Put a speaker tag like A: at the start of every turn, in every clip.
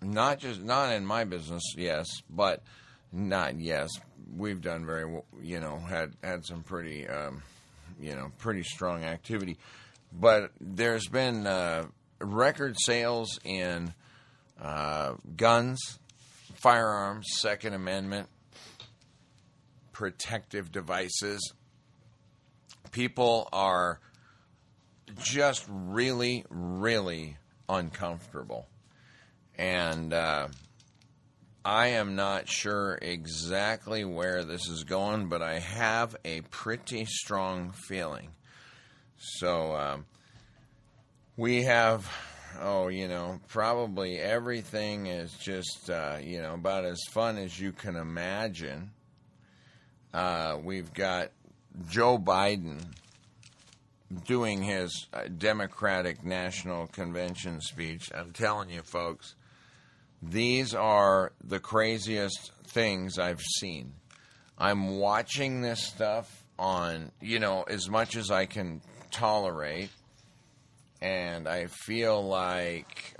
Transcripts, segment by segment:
A: not in my business, yes, but not yes. We've done had some pretty, pretty strong activity. But there's been record sales in guns, firearms, Second Amendment, protective devices. People are just really, really uncomfortable. And I am not sure exactly where this is going, but I have a pretty strong feeling. So we have, probably everything is just, about as fun as you can imagine. We've got Joe Biden doing his Democratic National Convention speech. I'm telling you, folks, these are the craziest things I've seen. I'm watching this stuff on, as much as I can tolerate, and I feel like,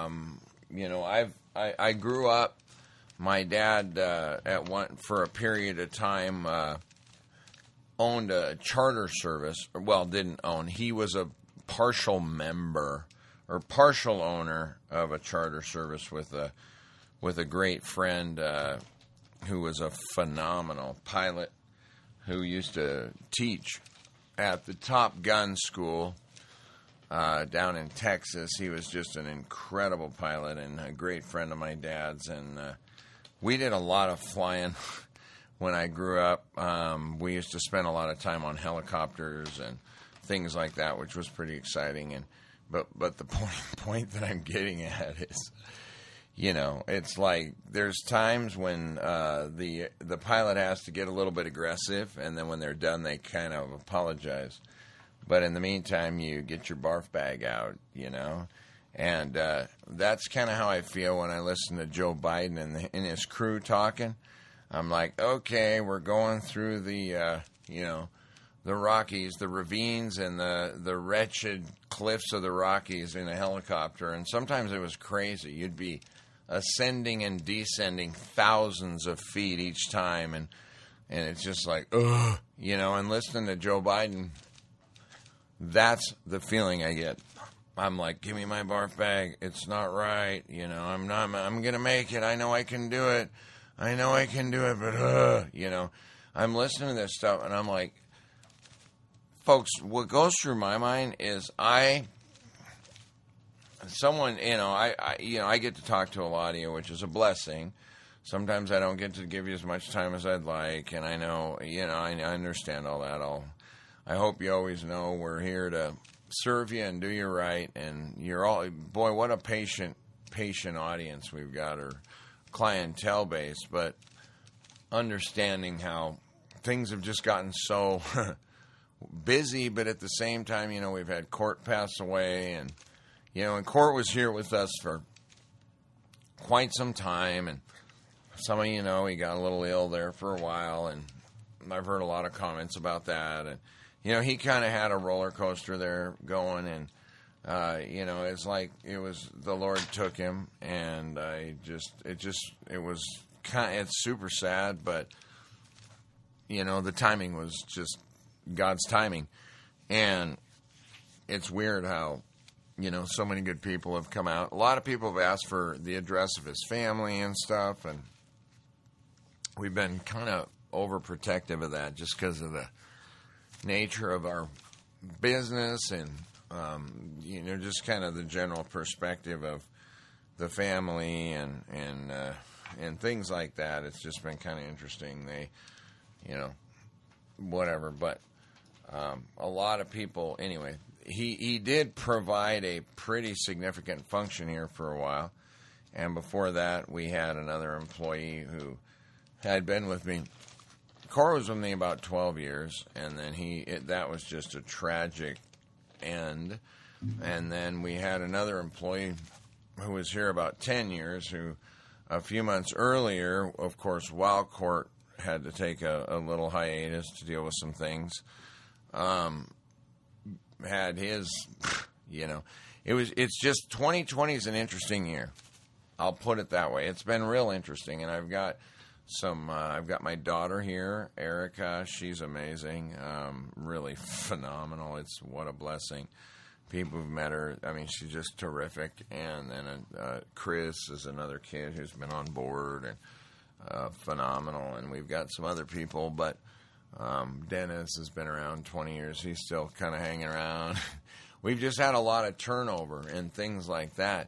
A: I grew up. My dad, for a period of time, owned a charter service. Well, didn't own. He was a partial member or partial owner of a charter service with a great friend who was a phenomenal pilot who used to teach at the Top Gun school down in Texas. He was just an incredible pilot and a great friend of my dad's, and we did a lot of flying when I grew up. We used to spend a lot of time on helicopters and things like that, which was pretty exciting. But the point that I'm getting at is, it's like there's times when the pilot has to get a little bit aggressive, and then when they're done, they kind of apologize. But in the meantime, you get your barf bag out, And that's kind of how I feel when I listen to Joe Biden and his crew talking. I'm like, okay, we're going through the Rockies, the ravines, and the wretched cliffs of the Rockies in a helicopter. And sometimes it was crazy. You'd be ascending and descending thousands of feet each time, and it's just like, ugh, and listening to Joe Biden, that's the feeling I get. I'm like, give me my barf bag. It's not right. I'm going to make it. I know I can do it. But, I'm listening to this stuff, and I'm like, folks, what goes through my mind is I get to talk to a lot of you, which is a blessing. Sometimes I don't get to give you as much time as I'd like, and I know, I understand all that. I hope you always know we're here to serve you and do you right, and you're all, boy, what a patient audience we've got, or clientele base, but understanding how things have just gotten so busy, but at the same time, we've had Court pass away, and, and Court was here with us for quite some time, and some of he got a little ill there for a while, and I've heard a lot of comments about that, and, he kind of had a roller coaster there going, and, it's like it was the Lord took him, and it's super sad, but, the timing was just God's timing, and it's weird how, so many good people have come out. A lot of people have asked for the address of his family and stuff, and we've been kind of overprotective of that just because of the nature of our business and, just kind of the general perspective of the family and things like that. It's just been kind of interesting. They, whatever, but a lot of people, anyway, he did provide a pretty significant function here for a while, and before that, we had another employee who had been with me. Cora was with me about 12 years, and then that was just a tragic end. And then we had another employee who was here about 10 years, who a few months earlier, of course, while Court had to take a little hiatus to deal with some things, had his, it's just 2020 is an interesting year. I'll put it that way. It's been real interesting, and I've got my daughter here, Erica. She's amazing, really phenomenal. It's what a blessing. People who've met her, I mean, she's just terrific. And then Chris is another kid who's been on board and phenomenal. And we've got some other people, but Dennis has been around 20 years. He's still kind of hanging around. We've just had a lot of turnover and things like that.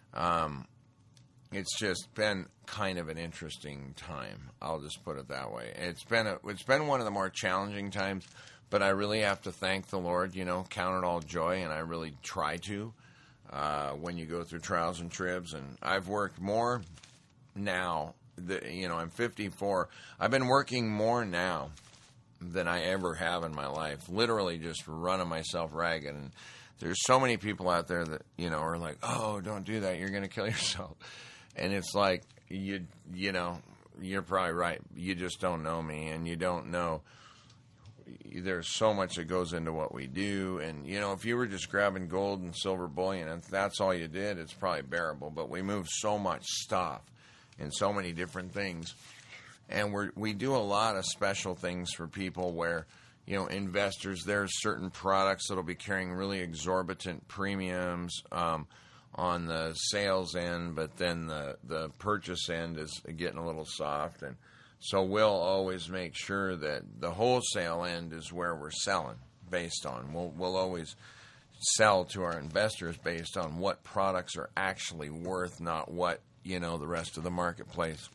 A: It's just been kind of an interesting time. I'll just put it that way. It's been one of the more challenging times, but I really have to thank the Lord, count it all joy, and I really try to when you go through trials and tribs. And I've worked more now. I'm 54. I've been working more now than I ever have in my life, literally just running myself ragged. And there's so many people out there that, are like, oh, don't do that. You're going to kill yourself. And it's like, you're probably right. You just don't know me, and you don't know. There's so much that goes into what we do. And, if you were just grabbing gold and silver bullion, and that's all you did, it's probably bearable. But we move so much stuff and so many different things. And we do a lot of special things for people where, investors, there's certain products that'll be carrying really exorbitant premiums on the sales end, but then the purchase end is getting a little soft. And so we'll always make sure that the wholesale end is where we're selling based on. We'll always sell to our investors based on what products are actually worth, not what, the rest of the marketplace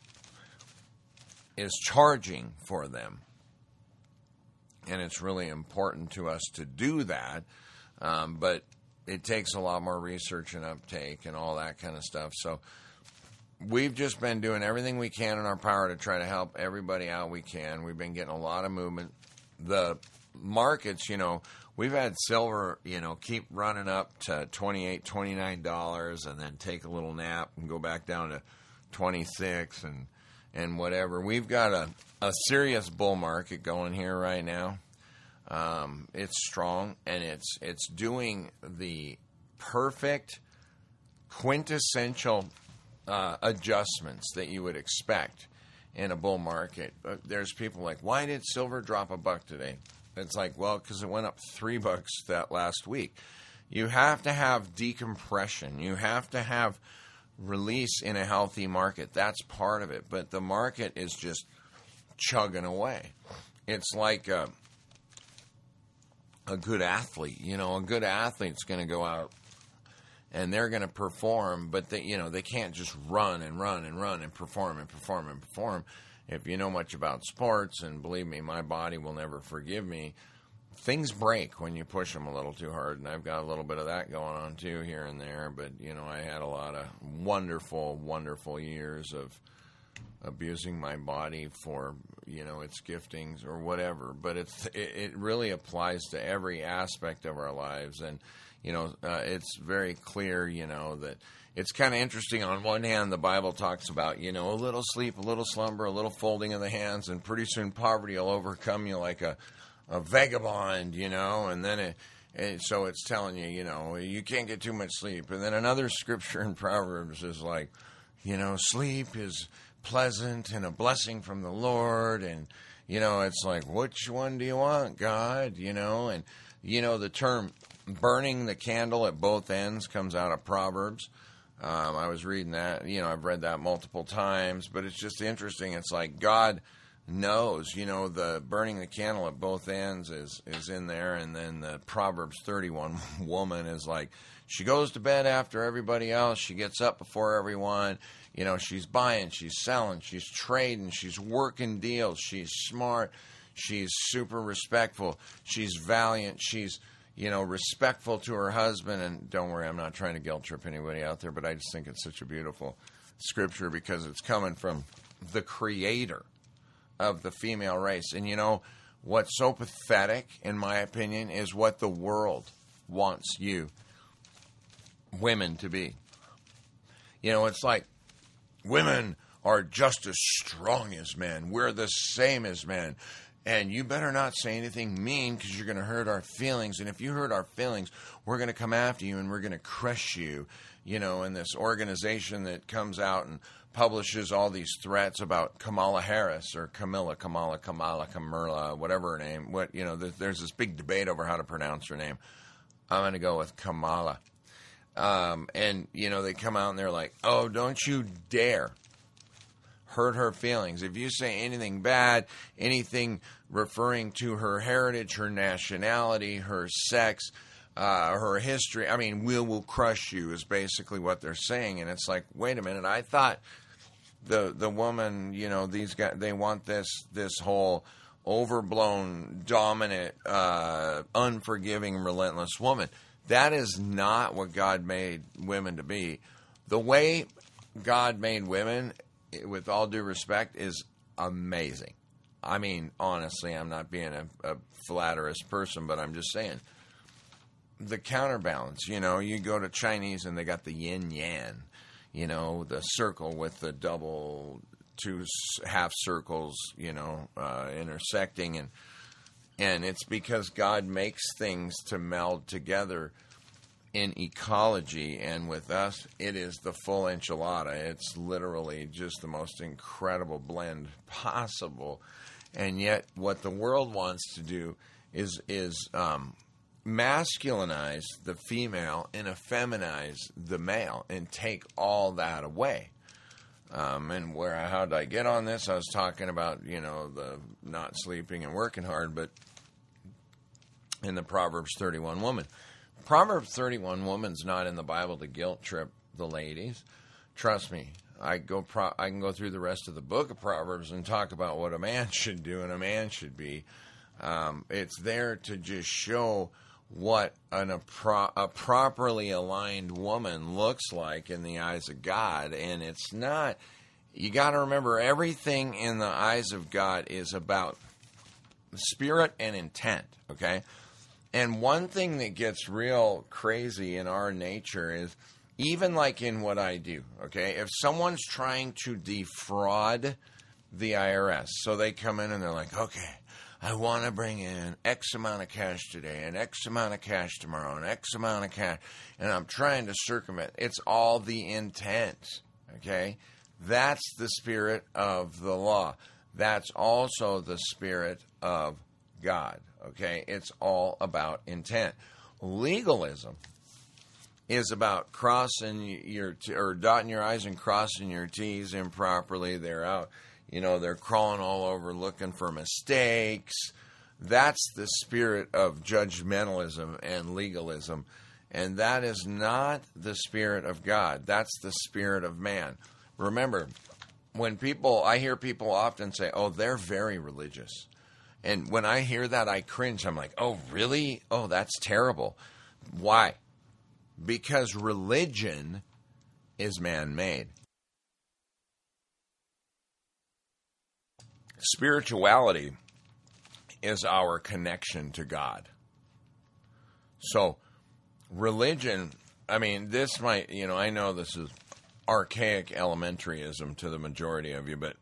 A: is charging for them. And it's really important to us to do that, but it takes a lot more research and uptake and all that kind of stuff. So we've just been doing everything we can in our power to try to help everybody out we can. We've been getting a lot of movement. The markets, we've had silver, keep running up to $28, $29 and then take a little nap and go back down to 26 and whatever. We've got a serious bull market going here right now. It's strong, and it's doing the perfect, quintessential adjustments that you would expect in a bull market. There's people like, why did silver drop $1 today? It's like, well, because it went up $3 that last week. You have to have decompression. You have to have release in a healthy market. That's part of it. But the market is just chugging away. It's like a good athlete. A good athlete's going to go out and they're going to perform, but they can't just run and run and run and perform and perform and perform. If you know much about sports, and believe me, my body will never forgive me, things break when you push them a little too hard, and I've got a little bit of that going on too here and there. But I had a lot of wonderful, wonderful years of abusing my body for its giftings or whatever. But it really applies to every aspect of our lives, and it's very clear that it's kind of interesting. On one hand, the Bible talks about a little sleep, a little slumber, a little folding of the hands, and pretty soon poverty will overcome you like a vagabond, and then so it's telling you, you can't get too much sleep. And then another scripture in Proverbs is like, sleep is pleasant and a blessing from the Lord. And, it's like, which one do you want, God? And, the term burning the candle at both ends comes out of Proverbs. I was reading that, I've read that multiple times, but it's just interesting. It's like God knows, the burning the candle at both ends is in there. And then the Proverbs 31 woman is like, she goes to bed after everybody else. She gets up before everyone. She's buying, she's selling, she's trading, she's working deals. She's smart. She's super respectful. She's valiant. She's, respectful to her husband. And don't worry, I'm not trying to guilt trip anybody out there, but I just think it's such a beautiful scripture because it's coming from the creator of the female race. And what's so pathetic, in my opinion, is what the world wants you women to be. It's like women are just as strong as men. We're the same as men. And you better not say anything mean because you're going to hurt our feelings. And if you hurt our feelings, we're going to come after you and we're going to crush you. And this organization that comes out and publishes all these threats about Kamala Harris or Kamala, whatever her name. There's this big debate over how to pronounce her name. I'm going to go with Kamala. They come out and they're like, oh, don't you dare hurt her feelings. If you say anything bad, anything referring to her heritage, her nationality, her sex, her history, we will crush you is basically what they're saying. And it's like, wait a minute, I thought the woman, these guys, they want this whole overblown, dominant, unforgiving, relentless woman. That is not what God made women to be. The way God made women, with all due respect, is amazing. Honestly, I'm not being a flatterous person, but I'm just saying. The counterbalance, you go to Chinese and they got the yin-yang, the circle with the double two half circles, intersecting. And it's because God makes things to meld together in ecology, and with us, it is the full enchilada. It's literally just the most incredible blend possible. And yet, what the world wants to do is masculinize the female and effeminize the male and take all that away. And how did I get on this? I was talking about, the not sleeping and working hard, but in the Proverbs 31 woman. Proverbs 31 woman's not in the Bible to guilt trip the ladies. Trust me, I can go through the rest of the book of Proverbs and talk about what a man should do and a man should be. It's there to just show what a properly aligned woman looks like in the eyes of God. And it's not, you got to remember, everything in the eyes of God is about spirit and intent, okay? And one thing that gets real crazy in our nature is, even like in what I do, okay, if someone's trying to defraud the IRS, so they come in and they're like, okay, I want to bring in X amount of cash today and X amount of cash tomorrow and X amount of cash, and I'm trying to circumvent. It's all the intent, okay? That's the spirit of the law. That's also the spirit of God, okay? It's all about intent. Legalism is about crossing or dotting your I's and crossing your T's improperly. They're out. They're crawling all over looking for mistakes. That's the spirit of judgmentalism and legalism. And that is not the spirit of God. That's the spirit of man. Remember, I hear people often say, oh, they're very religious. And when I hear that, I cringe. I'm like, oh, really? Oh, that's terrible. Why? Because religion is man-made. Spirituality is our connection to God. So, religion, this might, I know this is archaic elementaryism to the majority of you, but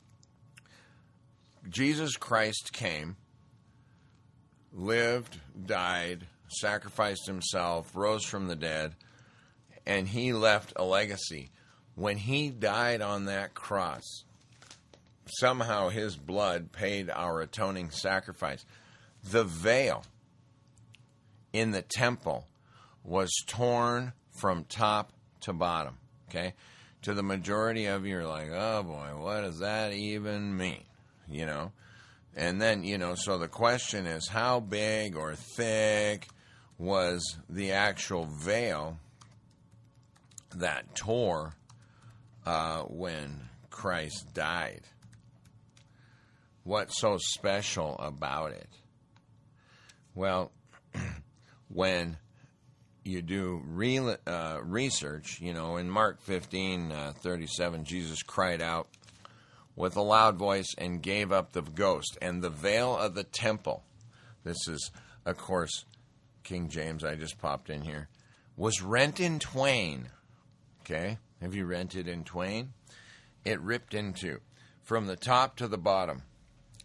A: Jesus Christ came, lived, died, sacrificed himself, rose from the dead, and he left a legacy. When he died on that cross, somehow his blood paid our atoning sacrifice. The veil in the temple was torn from top to bottom, okay? To the majority of you are like, oh boy, what does that even mean? And then, so the question is, how big or thick was the actual veil that tore when Christ died? What's so special about it? Well, when you do research, in Mark 15:37, Jesus cried out with a loud voice and gave up the ghost. And the veil of the temple, this is, of course, King James, I just popped in here, was rent in twain. Okay? Have you rent it in twain? It ripped in two, from the top to the bottom.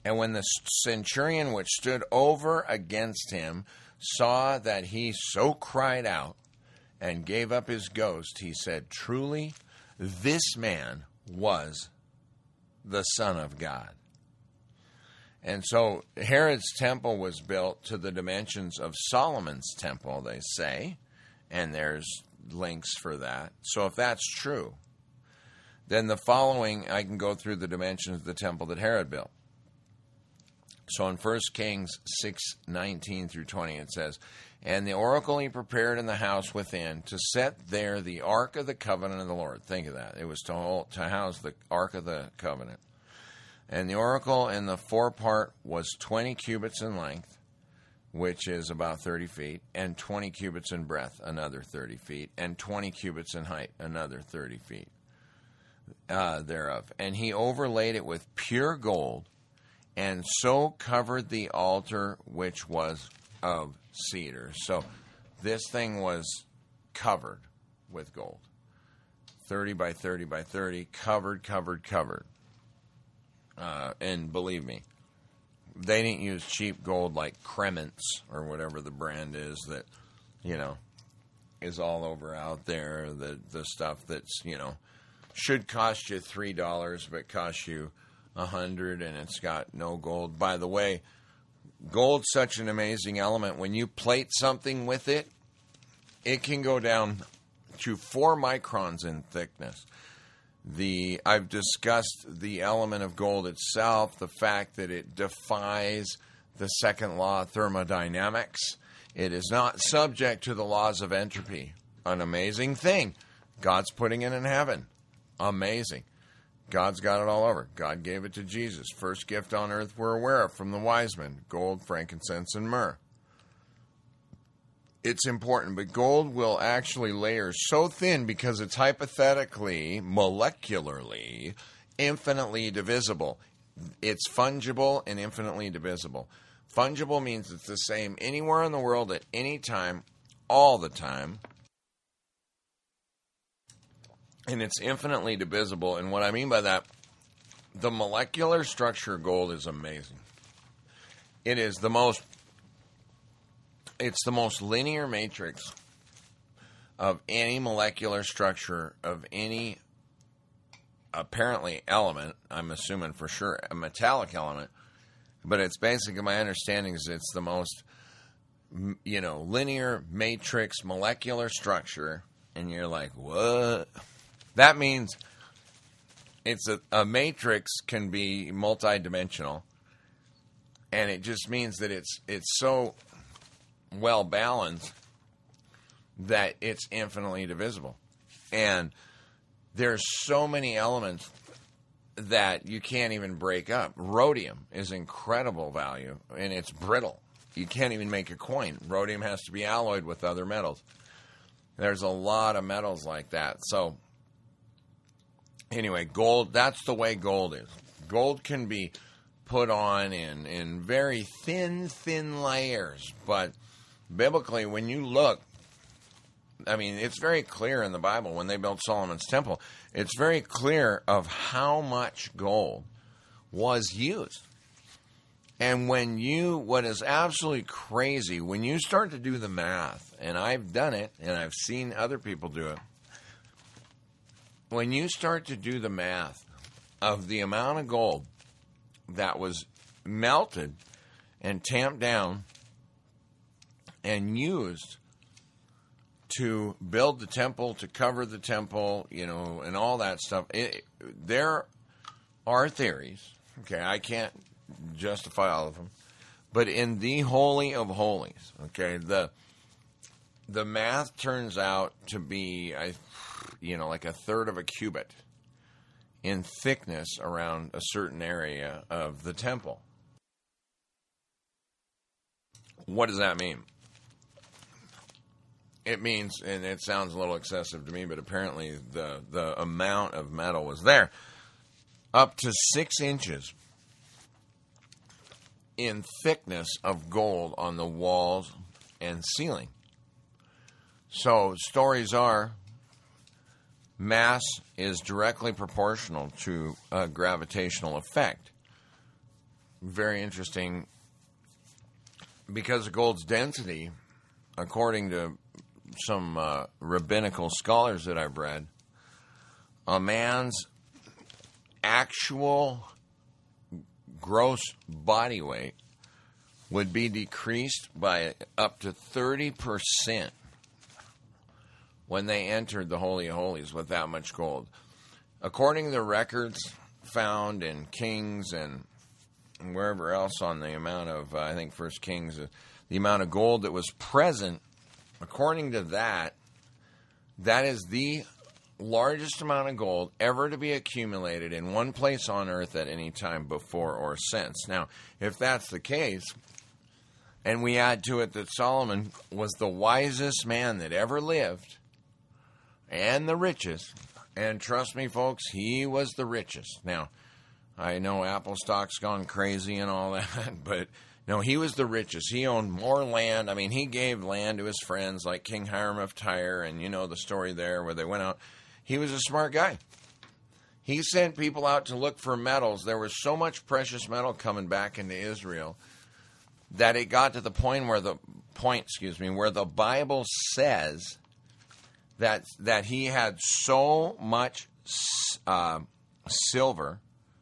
A: And when the centurion which stood over against him saw that he so cried out and gave up his ghost, he said, truly, this man was the Son of God. And so Herod's temple was built to the dimensions of Solomon's temple, they say, and there's links for that. So if that's true, then the following, I can go through the dimensions of the temple that Herod built. So in 1 Kings 6:19 through 20, it says, and the oracle he prepared in the house within to set there the ark of the covenant of the Lord. Think of that. It was to house the ark of the covenant. And the oracle in the forepart was 20 cubits in length, which is about 30 feet, and 20 cubits in breadth, another 30 feet, and 20 cubits in height, another 30 feet thereof. And he overlaid it with pure gold, and so covered the altar which was of cedar. So this thing was covered with gold. 30 by 30 by 30, covered. And believe me, they didn't use cheap gold like Kremens or whatever the brand is that, is all over out there. The stuff that's, should cost you $3 but costs you $100 and it's got no gold. By the way, gold's such an amazing element. When you plate something with it, it can go down to 4 microns in thickness. I've discussed the element of gold itself, the fact that it defies the second law of thermodynamics. It is not subject to the laws of entropy. An amazing thing. God's putting it in heaven. Amazing. God's got it all over. God gave it to Jesus. First gift on earth we're aware of from the wise men. Gold, frankincense, and myrrh. It's important, but gold will actually layer so thin because it's hypothetically, molecularly, infinitely divisible. It's fungible and infinitely divisible. Fungible means it's the same anywhere in the world at any time, all the time. And it's infinitely divisible. And what I mean by that, the molecular structure of gold is amazing. It is it's the most linear matrix of any molecular structure of any apparently element. I'm assuming for sure a metallic element, but it's basically, my understanding is it's the most, linear matrix molecular structure. And you're like, what? That means it's a matrix can be multidimensional, and it just means that it's so well balanced that it's infinitely divisible. And there's so many elements that you can't even break up. Rhodium is incredible value, and it's brittle. You can't even make a coin. Rhodium has to be alloyed with other metals. There's a lot of metals like that. So anyway, gold, that's the way gold is. Gold can be put on in very thin layers, but biblically, when you look, it's very clear in the Bible when they built Solomon's temple, it's very clear of how much gold was used. And what is absolutely crazy, when you start to do the math, and I've done it, and I've seen other people do it, when you start to do the math of the amount of gold that was melted and tamped down and used to build the temple, to cover the temple, and all that stuff, there are theories, okay, I can't justify all of them, but in the Holy of Holies, okay, the math turns out to be, like a third of a cubit in thickness around a certain area of the temple. What does that mean? It means, and it sounds a little excessive to me, but apparently the amount of metal was there, up to 6 inches in thickness of gold on the walls and ceiling. So stories are, mass is directly proportional to a gravitational effect. very interesting because of gold's density, according to some rabbinical scholars that I've read, a man's actual gross body weight would be decreased by up to 30% when they entered the Holy of Holies with that much gold. According to the records found in Kings and wherever else on the amount of, I think First Kings, the amount of gold that was present, according to that, that is the largest amount of gold ever to be accumulated in one place on earth at any time before or since. Now, if that's the case, and we add to it that Solomon was the wisest man that ever lived and the richest, and trust me, folks, he was the richest. Now, I know Apple stock's gone crazy and all that, but no, he was the richest. He owned more land. I mean, he gave land to his friends like King Hiram of Tyre, and you know the story there where they went out. He was a smart guy. He sent people out to look for metals. There was so much precious metal coming back into Israel that it got to the point where the Bible says that he had so much silver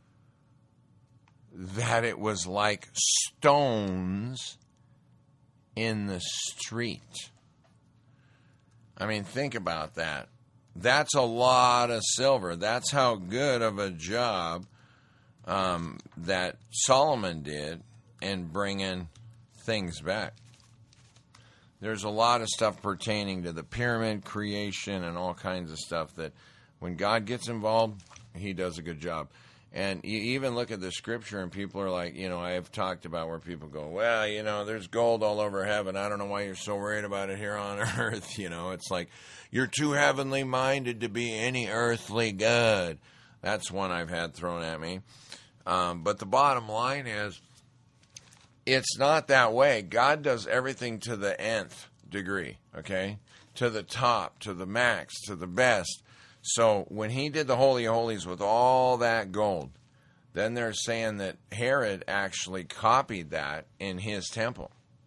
A: that it was like stones in the street. I mean, think about that. That's a lot of silver. That's how good of a job that Solomon did in bringing things back. There's a lot of stuff pertaining to the pyramid creation and all kinds of stuff that when God gets involved, he does a good job. And you even look at the scripture and people are like, I have talked about where people go, well, there's gold all over heaven. I don't know why you're so worried about it here on earth. It's like you're too heavenly minded to be any earthly good. That's one I've had thrown at me. But the bottom line is, it's not that way. God does everything to the nth degree, okay? To the top, to the max, to the best. So when he did the Holy of Holies with all that gold, then they're saying that Herod actually copied that in his temple.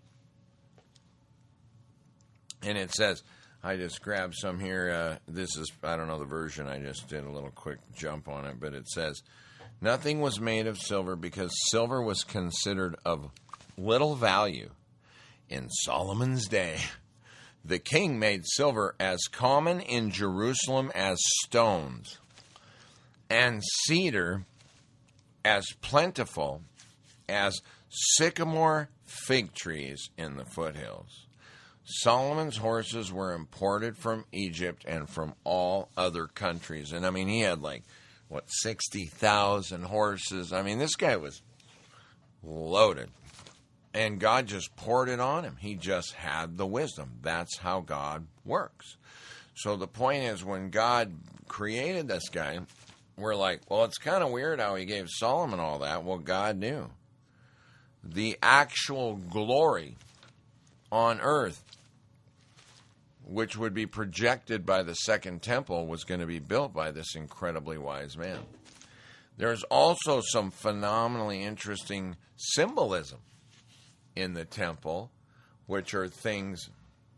A: And it says, I just grabbed some here. This is, I don't know the version. I just did a little quick jump on it. But it says, nothing was made of silver because silver was considered of little value in Solomon's day. The king made silver as common in Jerusalem as stones, and cedar as plentiful as sycamore fig trees in the foothills. Solomon's horses were imported from Egypt and from all other countries. And I mean, he had 60,000 horses. I mean, this guy was loaded. And God just poured it on him. He just had the wisdom. That's how God works. So the point is, when God created this guy, we're like, well, it's kind of weird how he gave Solomon all that. Well, God knew. The actual glory on earth, which would be projected by the second temple, was going to be built by this incredibly wise man. There's also some phenomenally interesting symbolism in the temple, which are things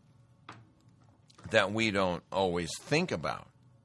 A: that we don't always think about.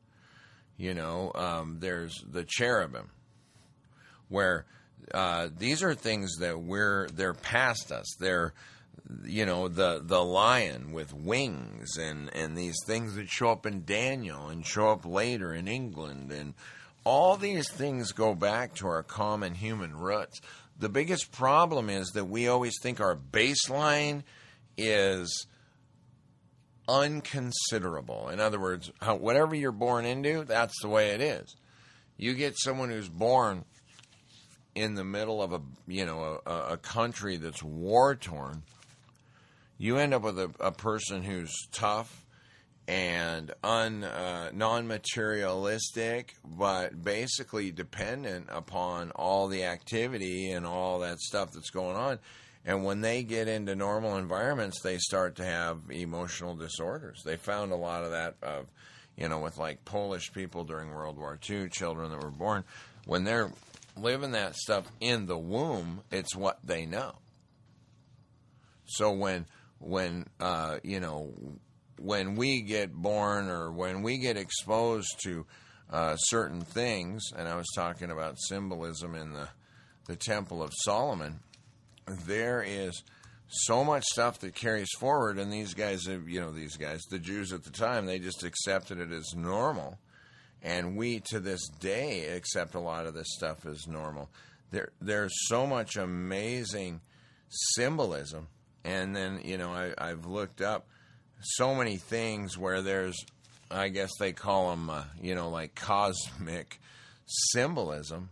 A: There's the cherubim, where these are things that they're past us. They're, the lion with wings and these things that show up in Daniel and show up later in England. And all these things go back to our common human roots. The biggest problem is that we always think our baseline is unconsiderable. In other words, whatever you're born into, that's the way it is. You get someone who's born in the middle of a country that's war-torn, you end up with a person who's tough and non-materialistic, but basically dependent upon all the activity and all that stuff that's going on. And when they get into normal environments, they start to have emotional disorders. They found a lot of that with Polish people during World War II, children that were born. When they're living that stuff in the womb, it's what they know. So when we get born or when we get exposed to certain things, and I was talking about symbolism in the Temple of Solomon, there is so much stuff that carries forward, and these guys, the Jews at the time, they just accepted it as normal. And we, to this day, accept a lot of this stuff as normal. There's so much amazing symbolism. And then, I've looked up so many things where there's, I guess they call them, like cosmic symbolism.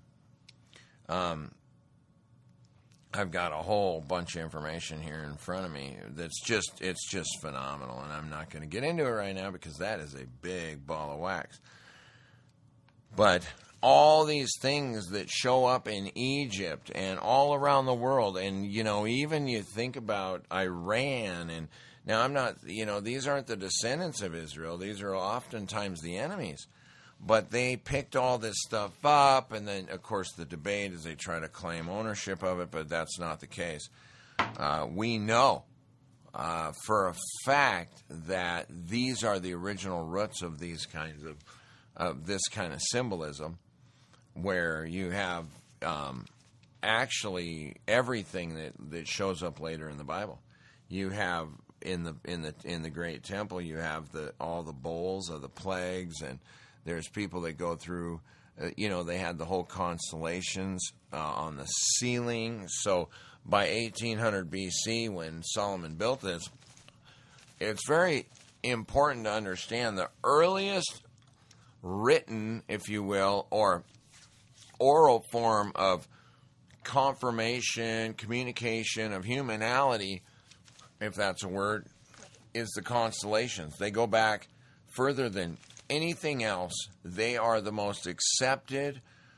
A: I've got a whole bunch of information here in front of me it's just phenomenal. And I'm not going to get into it right now because that is a big ball of wax. But all these things that show up in Egypt and all around the world, and, even you think about Iran, and now I'm not, these aren't the descendants of Israel. These are oftentimes the enemies. But they picked all this stuff up, and then, of course, the debate is they try to claim ownership of it, but that's not the case. We know for a fact that these are the original roots of these kinds of this kind of symbolism, where you have actually everything that shows up later in the Bible. You have in the Great Temple, you have all the bowls of the plagues, and there's people that go through. They had the whole constellations on the ceiling. So by 1800 BC, when Solomon built this, it's very important to understand the earliest written, if you will, or oral form of confirmation, communication of humanality, if that's a word, is the constellations. They go back further than anything else. They are the most accepted,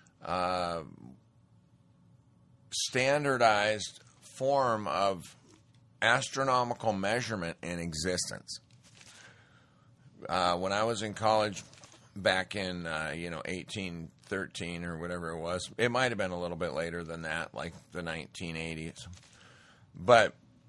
A: standardized form of astronomical measurement in existence. When I was in college, back in 1813 or whatever it was. It might have been a little bit later than that, like the 1980s. But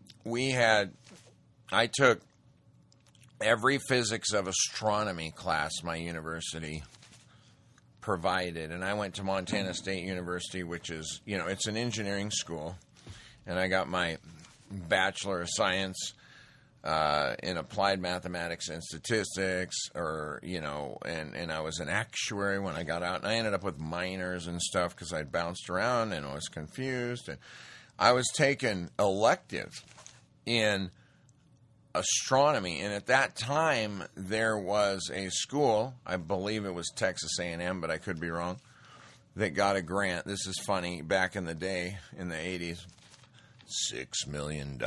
A: I took every physics of astronomy class my university provided, and I went to Montana State University, which is, it's an engineering school, and I got my Bachelor of Science in applied mathematics and statistics, and I was an actuary when I got out, and I ended up with minors and stuff because I'd bounced around and I was confused, and I was taking electives in astronomy, and at that time there was a school, I believe it was Texas A&M, but I could be wrong, that got a grant. This is funny, back in the day, in the 80s, $6 million.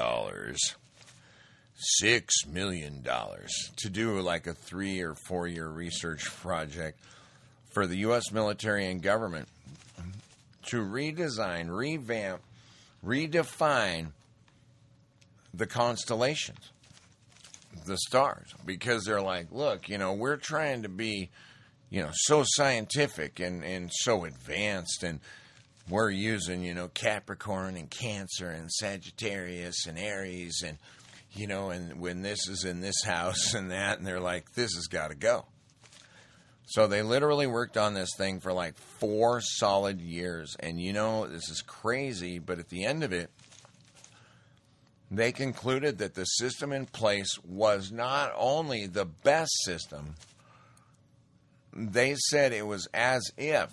A: $6 million to do like a 3 or 4 year research project for the U.S. military and government to redesign, revamp, redefine the constellations, the stars, because they're like, look, we're trying to be, so scientific and so advanced, and we're using, Capricorn and Cancer and Sagittarius and Aries and and when this is in this house and that, and they're like, this has got to go. So they literally worked on this thing for like 4 solid years. And this is crazy, but at the end of it, they concluded that the system in place was not only the best system, they said it was as if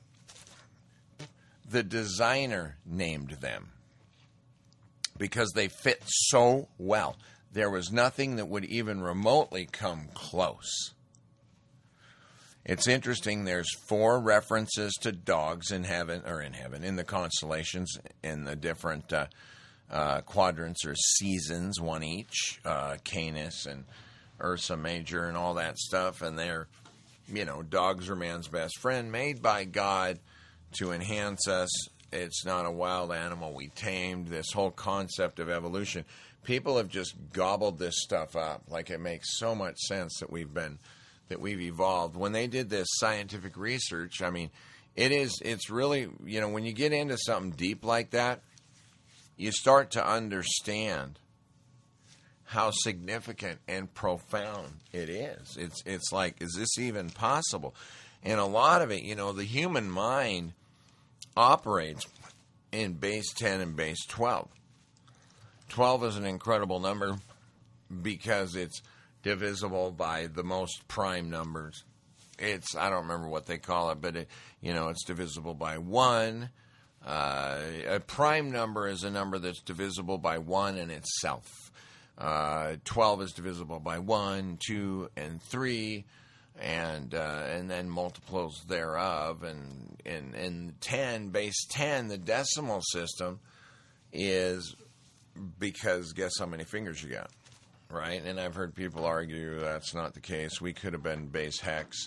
A: the designer named them, because they fit so well. There was nothing that would even remotely come close. It's interesting, there's 4 references to dogs in the constellations, in the different quadrants or seasons, one each, Canis and Ursa Major and all that stuff, and they're, dogs are man's best friend, made by God to enhance us. It's not a wild animal we tamed. This whole concept of evolution, people have just gobbled this stuff up. Like, it makes so much sense that we've evolved. When they did this scientific research, It's really, when you get into something deep like that, you start to understand how significant and profound it is. It's like, is this even possible? And a lot of it, the human mind operates in base 10 and base 12. 12 is an incredible number because it's divisible by the most prime numbers. I don't remember what they call it, but it's divisible by 1. A prime number is a number that's divisible by 1 and itself. 12 is divisible by 1, 2, and 3, and then multiples thereof. And 10, base 10, the decimal system, is because guess how many fingers you got, right? And I've heard people argue that's not the case. We could have been base hex,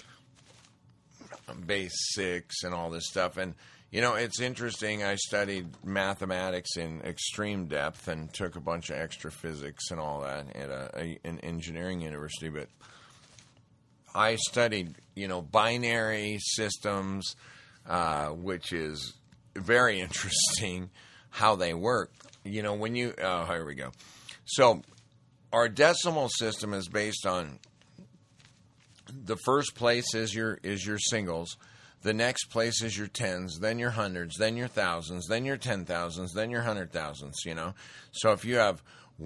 A: base 6, and all this stuff. And it's interesting. I studied mathematics in extreme depth and took a bunch of extra physics and all that at an engineering university. But I studied, binary systems, which is very interesting how they work. Here we go. So our decimal system is based on the first place is your singles. The next place is your tens, then your hundreds, then your thousands, then your 10,000s, then your 100,000s, So if you have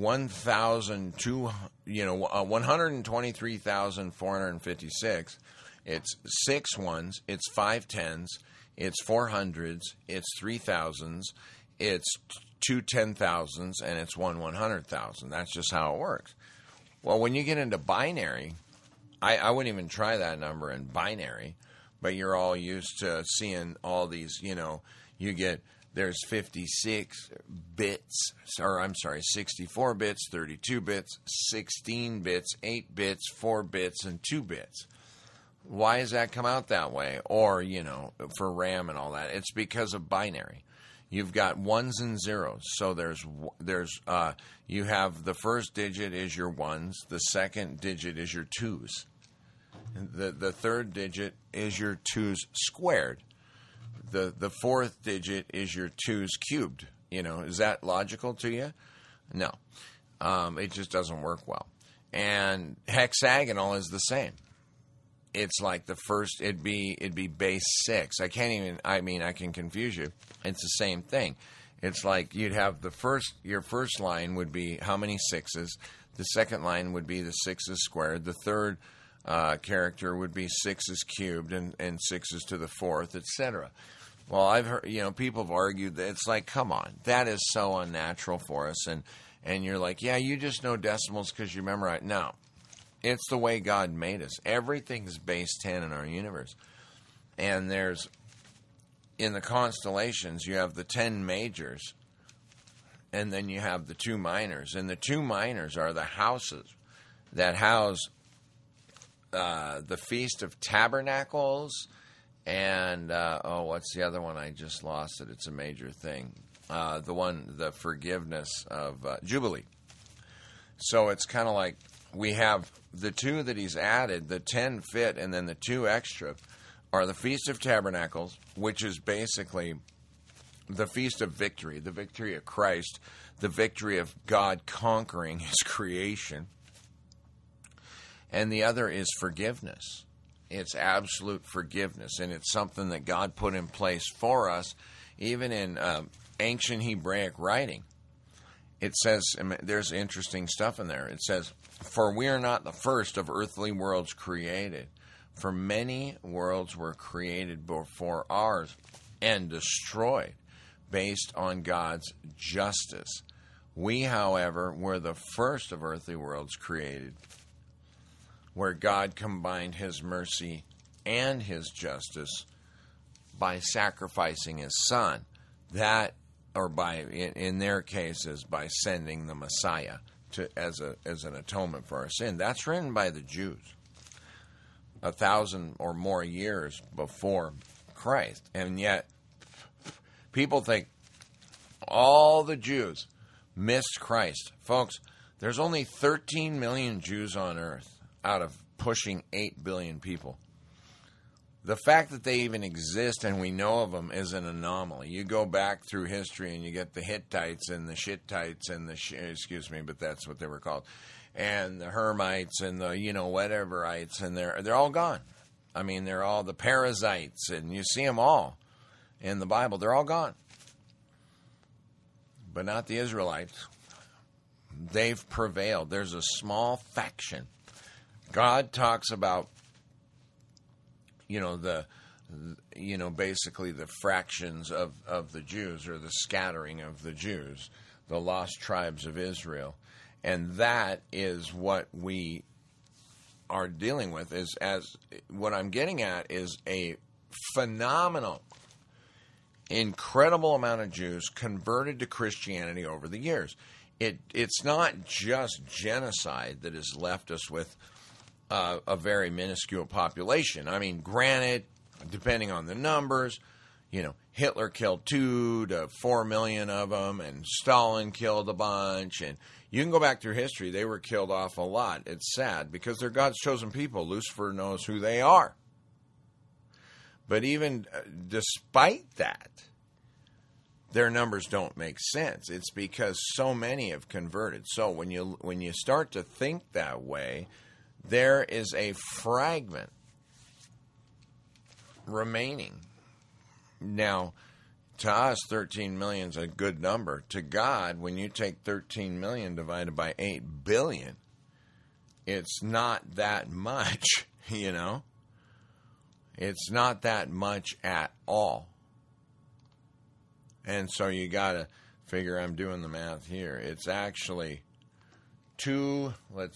A: 123,456, it's 6 ones, it's 5 tens, it's 4 hundreds, it's 3 thousands, it's 2 10,000s, and it's 1 100,000. That's just how it works. Well, when you get into binary, I wouldn't even try that number in binary. But you're all used to seeing all these, there's 56 bits, 64 bits, 32 bits, 16 bits, 8 bits, 4 bits, and 2 bits. Why does that come out that way? Or, for RAM and all that. It's because of binary. You've got ones and zeros. So you have the first digit is your ones, the second digit is your twos. The third digit is your 2's squared. The fourth digit is your 2's cubed. Is that logical to you? No. It just doesn't work well. And hexagonal is the same. It's like the first, it'd be base 6. I can confuse you. It's the same thing. It's like you'd have your first line would be how many 6s. The second line would be the 6's squared. The third character would be 6's cubed and 6's to the fourth, etc. Well, I've heard, people have argued that it's like, come on, that is so unnatural for us. And you're like, yeah, you just know decimals because you memorize. No, it's the way God made us. Everything's base 10 in our universe. And in the constellations, you have the 10 majors, and then you have the 2 minors. And the 2 minors are the houses that house the Feast of Tabernacles, and what's the other one? I just lost it. It's a major thing. The forgiveness of Jubilee. So it's kind of like we have the 2 that he's added, the 10 fit, and then the 2 extra are the Feast of Tabernacles, which is basically the Feast of Victory, the victory of Christ, the victory of God conquering his creation. And the other is forgiveness. It's absolute forgiveness, and it's something that God put in place for us, even in ancient Hebraic writing. It says, there's interesting stuff in there. It says, "For we are not the first of earthly worlds created, for many worlds were created before ours and destroyed, based on God's justice. We, however, were the first of earthly worlds created, where God combined his mercy and his justice by sacrificing his son. That, or in their cases, by sending the Messiah as an atonement for our sin." That's written by the Jews 1,000 or more years before Christ. And yet, people think all the Jews missed Christ. Folks, there's only 13 million Jews on earth out of pushing 8 billion people. The fact that they even exist and we know of them is an anomaly. You go back through history and you get the Hittites and the Shittites and but that's what they were called, and the Hermites and the whateverites, and they're all gone. I mean, they're all the Perizzites, and you see them all in the Bible. They're all gone, but not the Israelites. They've prevailed. There's a small faction. God talks about basically the fractions of the Jews, or the scattering of the Jews, the lost tribes of Israel. And that is what we are dealing with, as what I'm getting at is a phenomenal, incredible amount of Jews converted to Christianity over the years. It's not just genocide that has left us with a very minuscule population. I mean, granted, depending on the numbers, Hitler killed 2 to 4 million of them, and Stalin killed a bunch, and you can go back through history. They were killed off a lot. It's sad because they're God's chosen people. Lucifer knows who they are. But even despite that, their numbers don't make sense. It's because so many have converted. So when you start to think that way, there is a fragment remaining. Now, to us, 13 million is a good number. To God, when you take 13 million divided by 8 billion, it's not that much, It's not that much at all. And so you got to figure, I'm doing the math here. It's actually two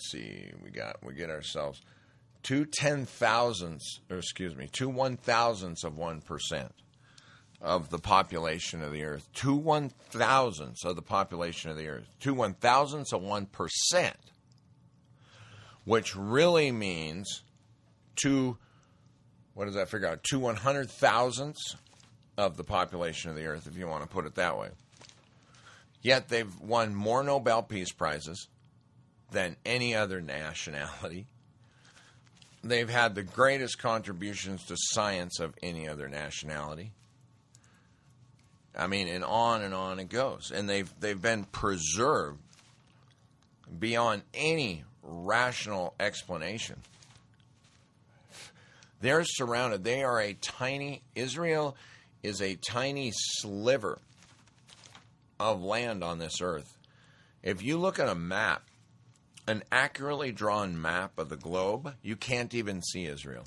A: 1,000ths of 1% of the population of the earth. 2 1,000ths of the population of the earth. 2 1,000ths of 1%, which really means 2 100,000ths of the population of the earth, if you want to put it that way. Yet they've won more Nobel Peace Prizes than any other nationality. They've had the greatest contributions to science of any other nationality. I mean, and on it goes. And they've been preserved beyond any rational explanation. They're surrounded. Israel is a tiny sliver of land on this earth. If you look at a map, an accurately drawn map of the globe, you can't even see Israel.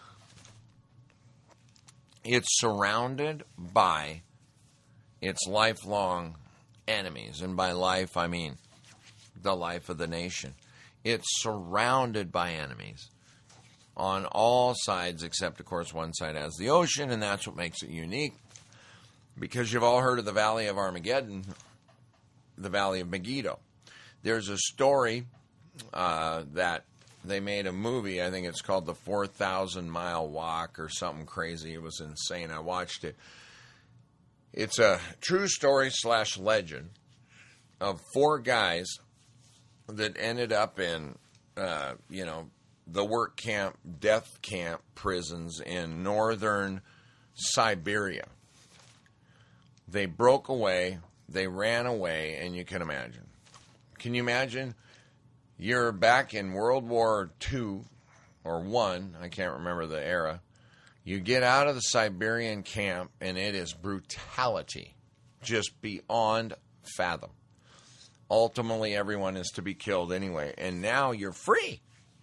A: It's surrounded by its lifelong enemies. And by life, I mean the life of the nation. It's surrounded by enemies on all sides, except, of course, one side has the ocean, and that's what makes it unique. Because you've all heard of the Valley of Armageddon, the Valley of Megiddo. There's a story that they made a movie. I think it's called The 4,000-Mile Walk or something crazy. It was insane. I watched it. It's a true story / legend of 4 guys that ended up in, the work camp, death camp prisons in northern Siberia. They broke away, they ran away, and you can imagine. Can you imagine? You're back in World War II or I, I can't remember the era. You get out of the Siberian camp, and it is brutality, just beyond fathom. Ultimately, everyone is to be killed anyway, and now you're free.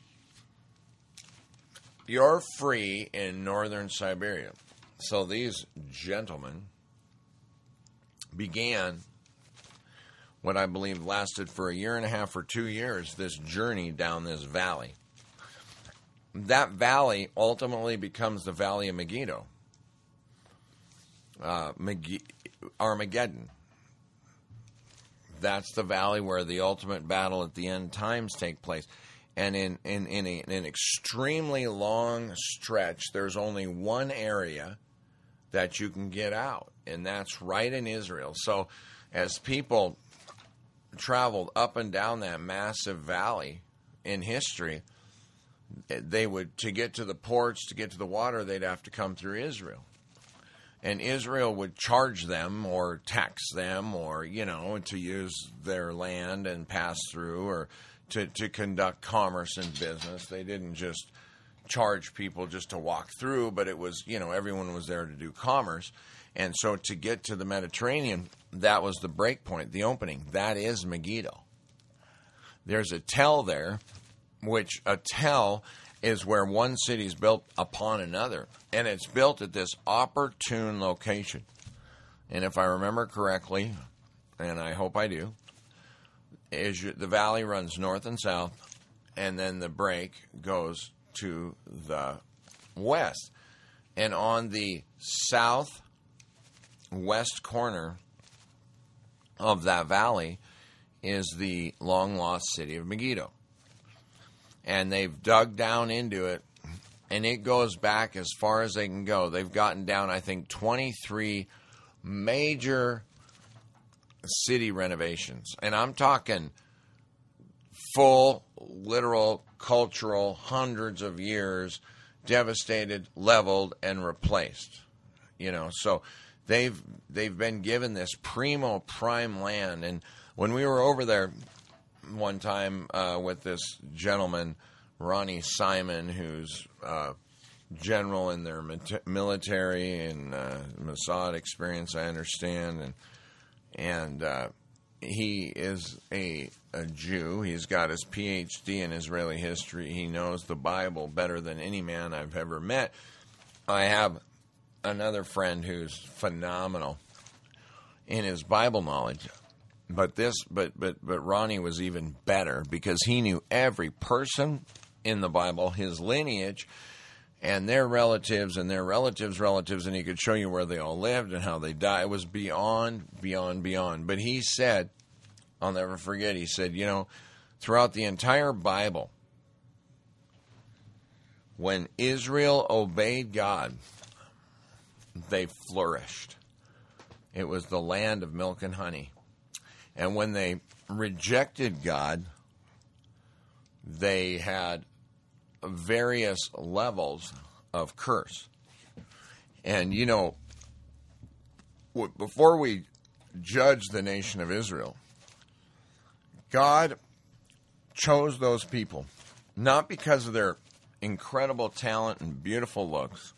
A: You're free in northern Siberia. So these gentlemen began what I believe lasted for a year and a half or 2 years, this journey down this valley. That valley ultimately becomes the Valley of Megiddo. Armageddon. That's the valley where the ultimate battle at the end times take place. And in an extremely long stretch, there's only one area that you can get out, and that's right in Israel. So as people traveled up and down that massive valley in history, they would, to get to the ports, to get to the water, they'd have to come through Israel. And Israel would charge them or tax them or, to use their land and pass through or to conduct commerce and business. They didn't just charge people just to walk through, but it was, everyone was there to do commerce. And so to get to the Mediterranean, that was the break point, the opening. That is Megiddo. There's a tell there, which a tell is where one city is built upon another. And it's built at this opportune location. And if I remember correctly, and I hope I do, the valley runs north and south, and then the break goes to the west. And on the southwest corner of that valley is the long-lost city of Megiddo. And they've dug down into it, and it goes back as far as they can go. They've gotten down, I think, 23 major city renovations. And I'm talking full, literal, cultural, hundreds of years, devastated, leveled, and replaced. So they've been given this prime land. And when we were over there one time with this gentleman, Ronnie Simon, who's general in their military and Mossad experience, I understand, and he is a Jew. He's got his PhD in Israeli history. He knows the Bible better than any man I've ever met. I have another friend who's phenomenal in his Bible knowledge. But Ronnie was even better because he knew every person in the Bible, his lineage, and their relatives and their relatives' relatives, and he could show you where they all lived and how they died. It was beyond. But he said, I'll never forget, he said, throughout the entire Bible, when Israel obeyed God, they flourished. It was the land of milk and honey. And when they rejected God, they had various levels of curse. And, before we judge the nation of Israel, God chose those people, not because of their incredible talent and beautiful looks,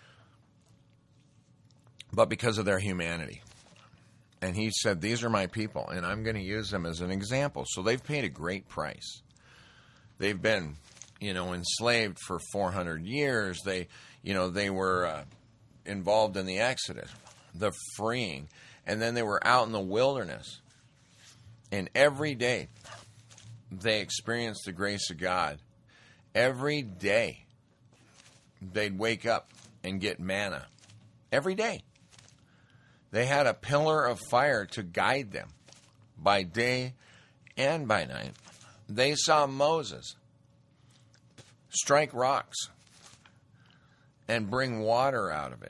A: but because of their humanity. And he said, these are my people, and I'm going to use them as an example. So they've paid a great price. They've been, enslaved for 400 years. They were involved in the Exodus, the freeing, and then they were out in the wilderness. And every day they experienced the grace of God. Every day they'd wake up and get manna. Every day. They had a pillar of fire to guide them by day and by night. They saw Moses strike rocks and bring water out of it.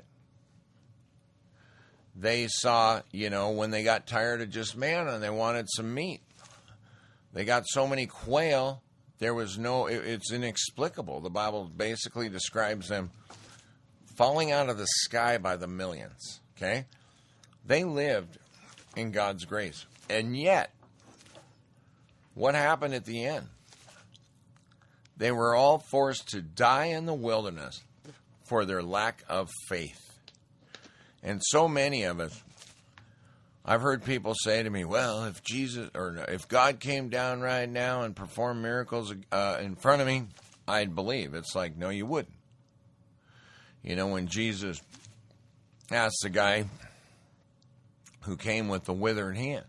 A: They saw, when they got tired of just manna and they wanted some meat. They got so many quail, it's inexplicable. The Bible basically describes them falling out of the sky by the millions, okay? They lived in God's grace. And yet, what happened at the end? They were all forced to die in the wilderness for their lack of faith. And so many of us, I've heard people say to me, well, if God came down right now and performed miracles in front of me, I'd believe. It's like, no, you wouldn't. When Jesus asked the guy who came with the withered hand,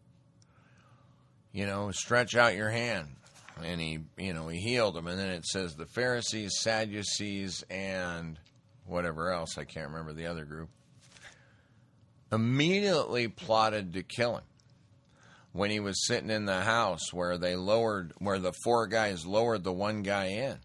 A: stretch out your hand. And he healed him. And then it says the Pharisees, Sadducees, and whatever else, I can't remember the other group, immediately plotted to kill him when he was sitting in the house where the four guys lowered the one guy in.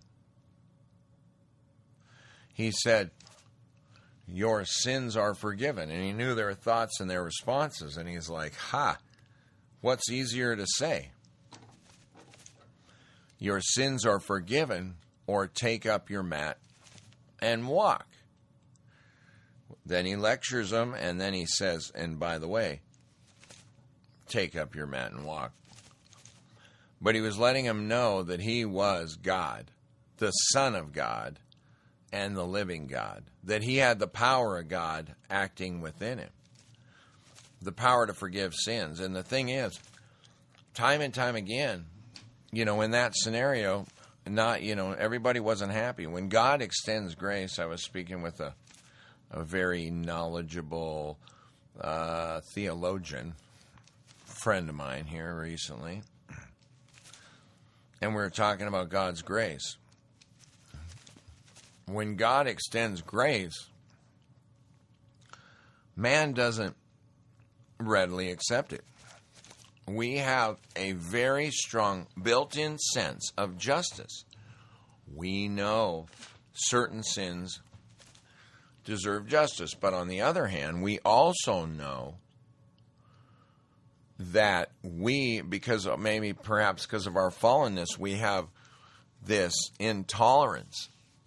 A: He said, your sins are forgiven. And he knew their thoughts and their responses. And he's like, what's easier to say? Your sins are forgiven, or take up your mat and walk. Then he lectures them, and then he says, and by the way, take up your mat and walk. But he was letting him know that he was God, the Son of God, and the living God, that he had the power of God acting within him, the power to forgive sins. And the thing is, time and time again, in that scenario, everybody wasn't happy. When God extends grace, I was speaking with a very knowledgeable theologian friend of mine here recently, and we were talking about God's grace. When God extends grace, man doesn't readily accept it. We have a very strong built-in sense of justice. We know certain sins deserve justice, but on the other hand, we also know that perhaps because of our fallenness, we have this intolerance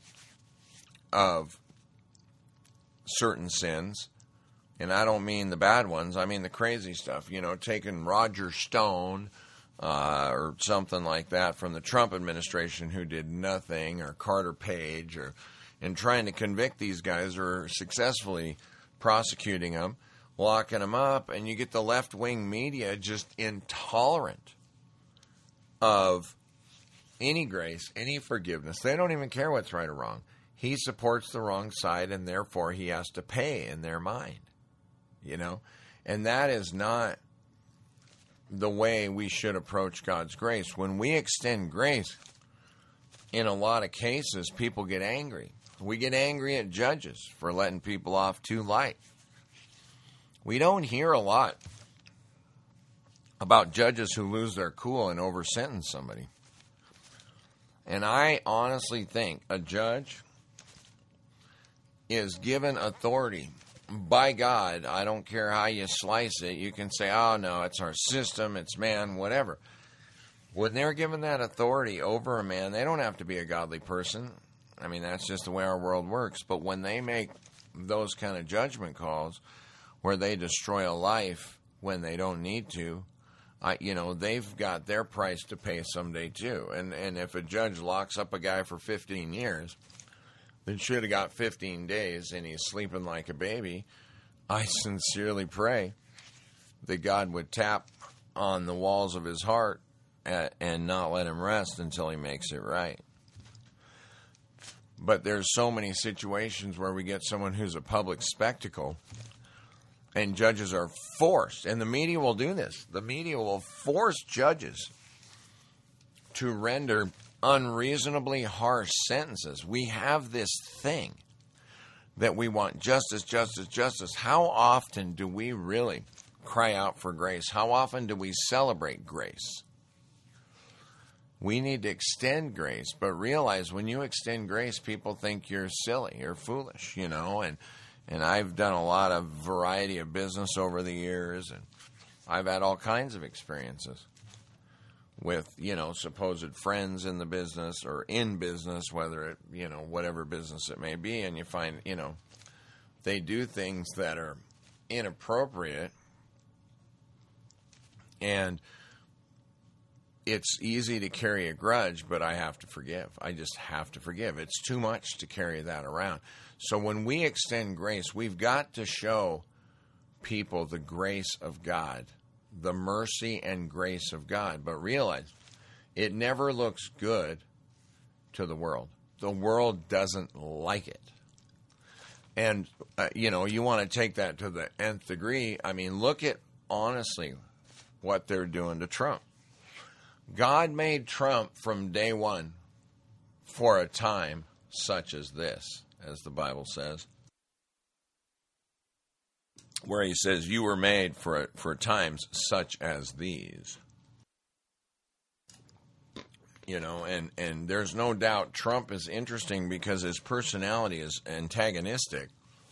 A: of certain sins. And I don't mean the bad ones. I mean the crazy stuff. Taking Roger Stone or something like that from the Trump administration who did nothing, or Carter Page, and trying to convict these guys, or successfully prosecuting them, locking them up, and you get the left-wing media just intolerant of any grace, any forgiveness. They don't even care what's right or wrong. He supports the wrong side, and therefore he has to pay in their mind. And that is not the way we should approach God's grace. When we extend grace, in a lot of cases, people get angry. We get angry at judges for letting people off too light. We don't hear a lot about judges who lose their cool and over-sentence somebody. And I honestly think a judge is given authority by God. I don't care how you slice it. You can say, oh, no, it's our system, it's man, whatever. When they're given that authority over a man, they don't have to be a godly person. I mean, that's just the way our world works. But when they make those kind of judgment calls where they destroy a life when they don't need to, they've got their price to pay someday too. And if a judge locks up a guy for 15 years, then should have got 15 days and he's sleeping like a baby, I sincerely pray that God would tap on the walls of his heart and not let him rest until he makes it right. But there's so many situations where we get someone who's a public spectacle, and judges are forced, and the media will do this. The media will force judges to render unreasonably harsh sentences. We have this thing that we want justice, justice, justice. How often do we really cry out for grace? How often do we celebrate grace? We need to extend grace, but realize when you extend grace, people think you're silly, you're foolish, and I've done a lot of variety of business over the years, and I've had all kinds of experiences with, supposed friends in the business or in business, whether it, whatever business it may be, and you find, they do things that are inappropriate, and it's easy to carry a grudge, but I have to forgive. I just have to forgive. It's too much to carry that around. So when we extend grace, we've got to show people the grace of God, the mercy and grace of God. But realize, it never looks good to the world. The world doesn't like it. And, you want to take that to the nth degree. I mean, look at, honestly, what they're doing to Trump. God made Trump from day one for a time such as this, as the Bible says, where he says, you were made for times such as these. And there's no doubt Trump is interesting because his personality is antagonistic.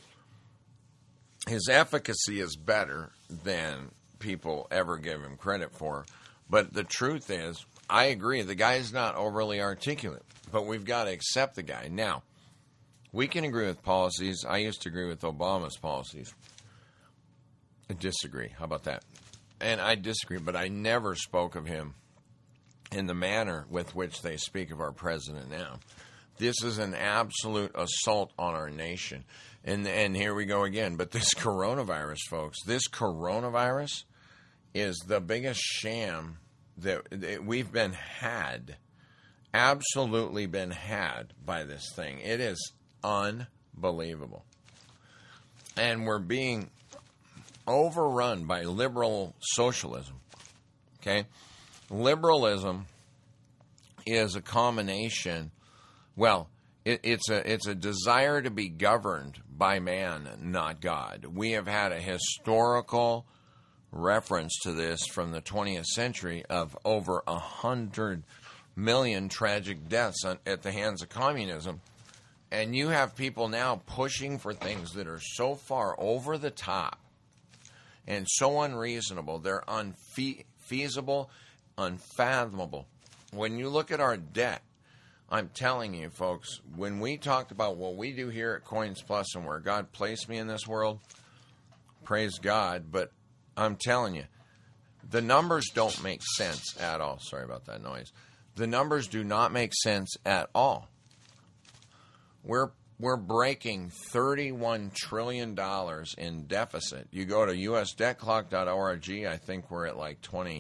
A: His efficacy is better than people ever give him credit for. But the truth is, I agree. The guy is not overly articulate, but we've got to accept the guy. Now, we can agree with policies. I used to agree with Obama's policies. I disagree. How about that? And I disagree, but I never spoke of him in the manner with which they speak of our president now. This is an absolute assault on our nation. And here we go again. But this coronavirus, folks, this coronavirus is the biggest sham that we've been had, absolutely been had by this thing. It is unbelievable. And we're being overrun by liberal socialism. Okay? Liberalism is a combination, well, it's a desire to be governed by man, not God. We have had a historical reference to this from the 20th century of over 100 million tragic deaths at the hands of communism. And you have people now pushing for things that are so far over the top and so unreasonable. They're unfeasible, unfathomable. When you look at our debt, I'm telling you, folks, when we talked about what we do here at Coins Plus and where God placed me in this world, praise God, but I'm telling you, the numbers don't make sense at all. Sorry about that noise. The numbers do not make sense at all. We're breaking $31 trillion in deficit. You go to usdebtclock.org, I think we're at like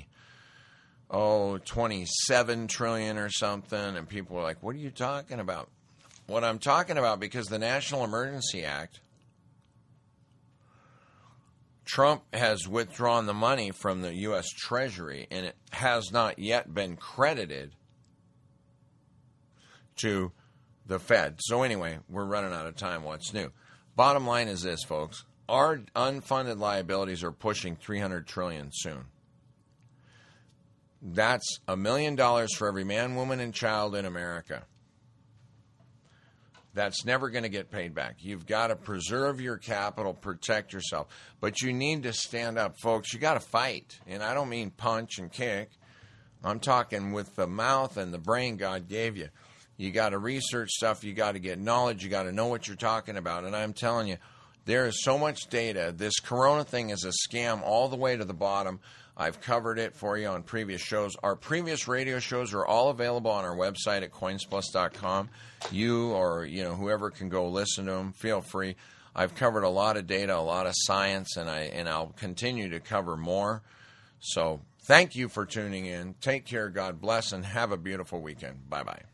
A: 27 trillion or something, and people are like, what are you talking about? What I'm talking about, because the National Emergency Act, Trump has withdrawn the money from the U.S. Treasury, and it has not yet been credited to the Fed. So anyway, we're running out of time. What's new? Bottom line is this, folks. Our unfunded liabilities are pushing $300 trillion soon. That's $1 million for every man, woman, and child in America. That's never going to get paid back. You've got to preserve your capital, protect yourself. But you need to stand up, folks. You got to fight. And I don't mean punch and kick. I'm talking with the mouth and the brain God gave you. You got to research stuff. You got to get knowledge. You got to know what you're talking about. And I'm telling you, there is so much data. This corona thing is a scam all the way to the bottom. I've covered it for you on previous shows. Our previous radio shows are all available on our website at coinsplus.com. You or whoever can go listen to them, feel free. I've covered a lot of data, a lot of science, and I'll continue to cover more. So thank you for tuning in. Take care, God bless, and have a beautiful weekend. Bye-bye.